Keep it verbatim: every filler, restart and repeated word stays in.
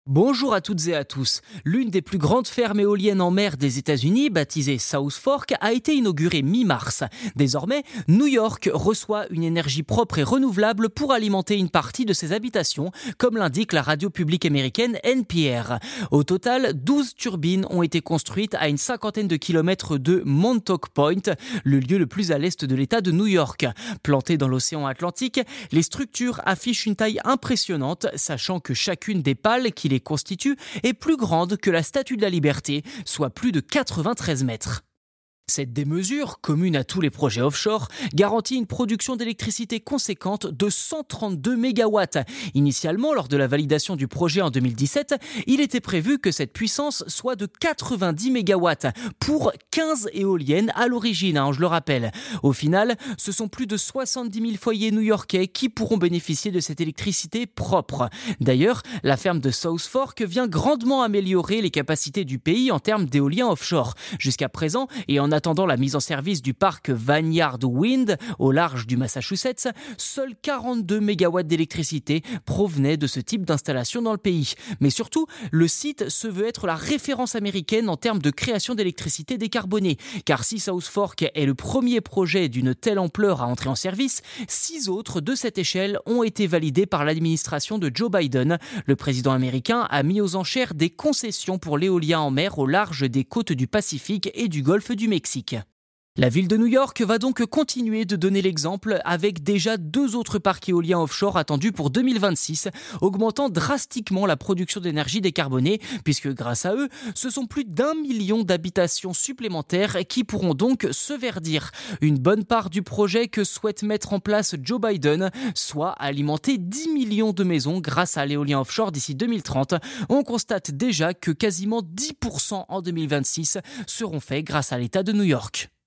Bonjour à toutes et à tous. L'une des plus grandes fermes éoliennes en mer des États-Unis, baptisée South Fork, a été inaugurée mi-mars. Désormais, New York reçoit une énergie propre et renouvelable pour alimenter une partie de ses habitations, comme l'indique la radio publique américaine N P R. Au total, douze turbines ont été construites à une cinquantaine de kilomètres de Montauk Point, le lieu le plus à l'est de l'État de New York. Plantées dans l'océan Atlantique, les structures affichent une taille impressionnante, sachant que chacune des pales qui les constitue est plus grande que la Statue de la Liberté, soit plus de quatre-vingt-treize mètres. Cette démesure, commune à tous les projets offshore, garantit une production d'électricité conséquente de cent trente-deux mégawatts. Initialement, lors de la validation du projet en deux mille dix-sept, il était prévu que cette puissance soit de quatre-vingt-dix mégawatts pour quinze éoliennes à l'origine, hein, je le rappelle. Au final, ce sont plus de soixante-dix mille foyers new-yorkais qui pourront bénéficier de cette électricité propre. D'ailleurs, la ferme de South Fork vient grandement améliorer les capacités du pays en termes d'éolien offshore. Jusqu'à présent, et en attendant la mise en service du parc Vineyard Wind au large du Massachusetts, seuls quarante-deux mégawatts d'électricité provenaient de ce type d'installation dans le pays. Mais surtout, le site se veut être la référence américaine en termes de création d'électricité décarbonée. Car si South Fork est le premier projet d'une telle ampleur à entrer en service, six autres de cette échelle ont été validés par l'administration de Joe Biden. Le président américain a mis aux enchères des concessions pour l'éolien en mer au large des côtes du Pacifique et du golfe du Mexique. La ville de New York va donc continuer de donner l'exemple avec déjà deux autres parcs éoliens offshore attendus pour deux mille vingt-six, augmentant drastiquement la production d'énergie décarbonée, puisque grâce à eux, ce sont plus d'un million d'habitations supplémentaires qui pourront donc se verdir. Une bonne part du projet que souhaite mettre en place Joe Biden, soit alimenter dix millions de maisons grâce à l'éolien offshore d'ici deux mille trente. On constate déjà que quasiment dix pour cent en deux mille vingt-six seront faits grâce à l'État de New York.